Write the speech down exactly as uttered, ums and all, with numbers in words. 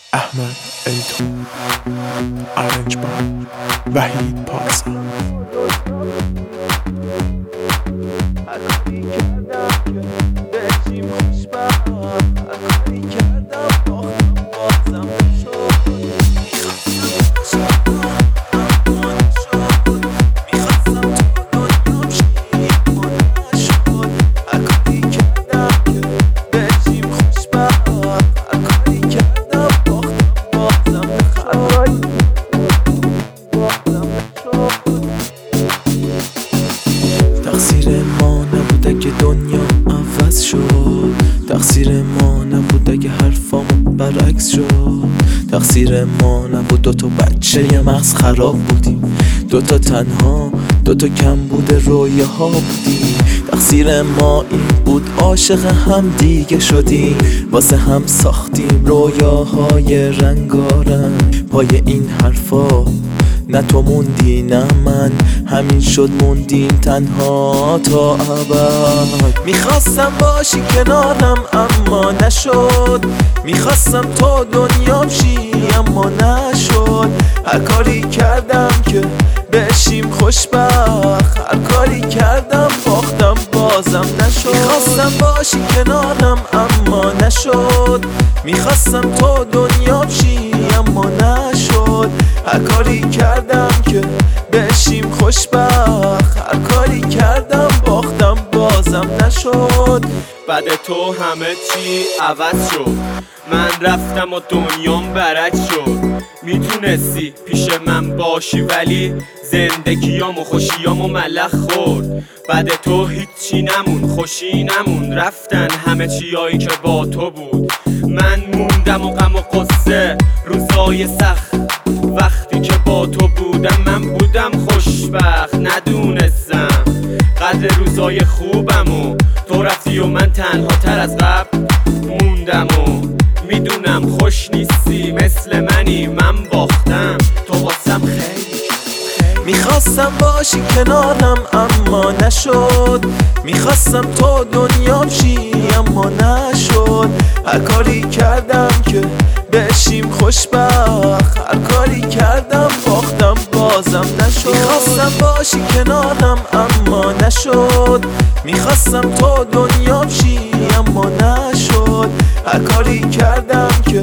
احمد التو آرنج با وحید پارسا. تقصیر ما نبوده که دنیا عوض شد، تقصیر ما نبوده که حرفامو برعکس شد، تقصیر ما نبود دوتا بچه یه مغز خراب بودیم، دوتا تنها دوتا کم بوده رویاها بودیم. تقصیر ما این بود عاشق هم دیگه شدیم، واسه هم ساختیم رویاهای رنگارنگ. پای این حرفا نه تو موندی نه من، همین شد موندیم تنها تا ابد. میخواستم باشی کنارم اما نشد، میخواستم تو دنیام شی اما نشد. هر کاری کردم که بشیم خوشبخت، هر کاری کردم باختم بازم نشد. میخواستم باشی کنارم اما نشد، میخواستم تو دنیام شی اما نشد. هر کاری کردم که بشیم خوشبخت، هر کاری کردم باختم بازم نشد. بعد تو همه چی عوض شد، من رفتم و دنیام برعکس شد. میتونستی پیش من باشی ولی زندگیام و خوشیام و ملخ خورد. بعد تو هیچی نمون، خوشی نمون، رفتن همه چیایی که با تو بود. من موندم و غم و قصه روزای سخت، وقتی که با تو بودم من بودم خوشبخت. ندونستم قدر روزای خوبم و تو رفتی و من تنها تر از قبل موندم. و میدونم خوش نیستی مثل منی، من باختم تو واسم خیلی. میخواستم باشی کنارم اما نشد، میخواستم تو دنیام شی اما نشد. هر کاری کردم که بشیم خوشبخت، هر کاری کردم باختم بازم نشد. میخواستم باشی کنارم اما نشد، میخواستم تو دنیام شی اما نشد. هر کاری کردم که